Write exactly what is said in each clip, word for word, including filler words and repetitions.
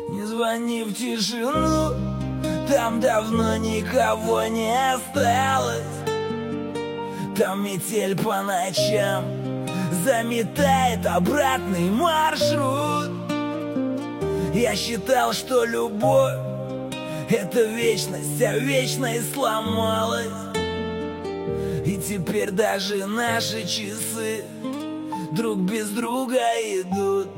Не звони в тишину, там давно никого не осталось. Там метель по ночам заметает обратный маршрут. Я считал, что любовь — это вечность, а вечность сломалась. И теперь даже наши часы друг без друга идут.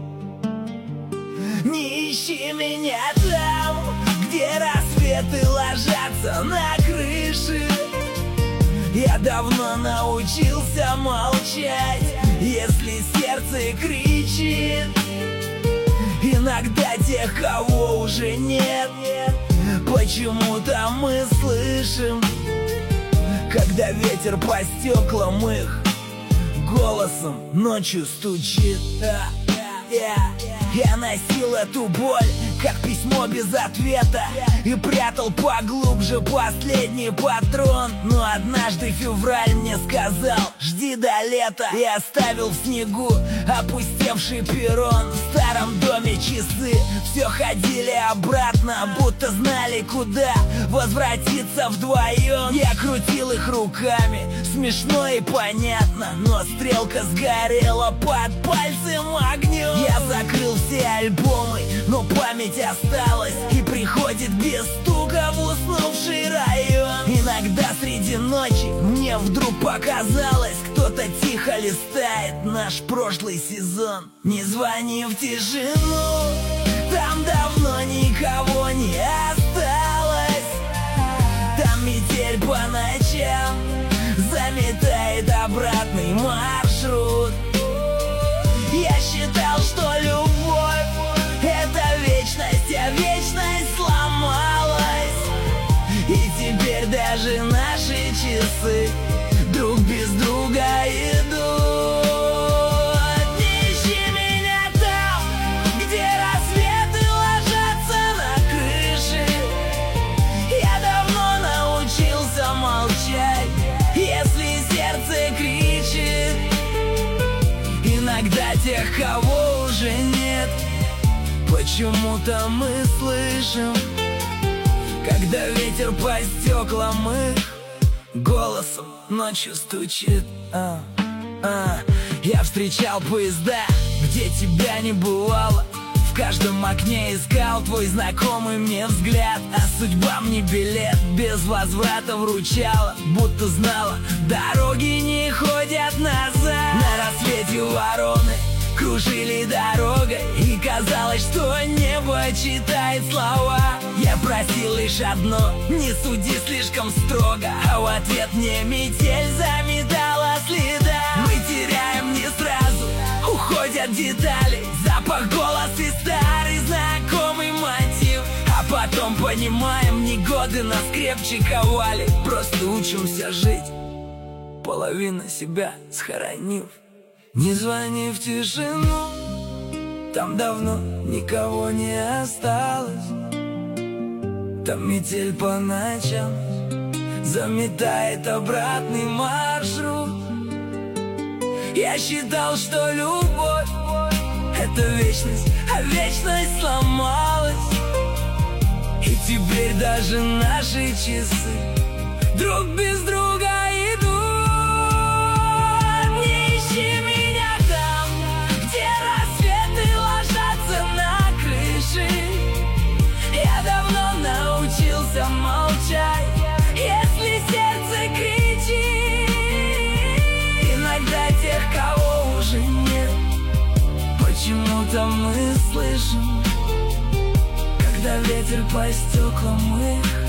Не ищи меня там, где рассветы ложатся на крыши. Я давно научился молчать, если сердце кричит. Иногда тех, кого уже нет, почему-то мы слышим, когда ветер по стеклам их голосом ночью стучит. Я носил эту боль, как письмо без ответа, и прятал поглубже последний патрон. Но однажды февраль мне сказал: жди до лета. И оставил в снегу опустевший перрон. В старом доме часы все ходили обратно, будто знали, куда возвратиться вдвоем. Я крутил их руками, смешно и понятно, но стрелка сгорела под пальцем огнем. Я закрыл все альбомы, но память осталась и приходит без стука в уснувший район. Иногда среди ночи мне вдруг показалось, кто-то тихо листает наш прошлый сезон. Не звони в тишину, там давно никого не осталось. Там метель по ночам заметает обратный маршрут. Я считал, что любовь — это вечность, а вечность сломалась. И теперь даже наши часы друг без друга идут. Не ищи меня там, где рассветы ложатся на крыши. Я давно научился молчать, если сердце кричит. Иногда тех, кого уже нет, почему-то мы слышим, когда ветер по стеклам их голосом ночью стучит. а, а. Я встречал поезда, где тебя не бывало. В каждом окне искал твой знакомый мне взгляд. А судьба мне билет без возврата вручала, будто знала, дороги не ходят назад. На рассвете вороны кружили дорогой, и казалось, что небо читает слова. Я просил лишь одно: не суди слишком строго, а в ответ мне метель заметала следа. Мы теряем не сразу, уходят детали, запах, голос и старый знакомый мотив. А потом понимаем, не годы нас крепче ковали, просто учимся жить, половину себя схоронив. Не звони в тишину, там давно никого не осталось. Там метель по ночам заметает обратный маршрут. Я считал, что любовь — это вечность, а вечность сломалась. И теперь даже наши часы друг без друга идут. Не ищи меня там, где рассветы ложатся на крыши. Я давно научился молчать, если сердце кричит. Иногда тех, кого уже нет, почему-то мы слышим, когда ветер по стеклам их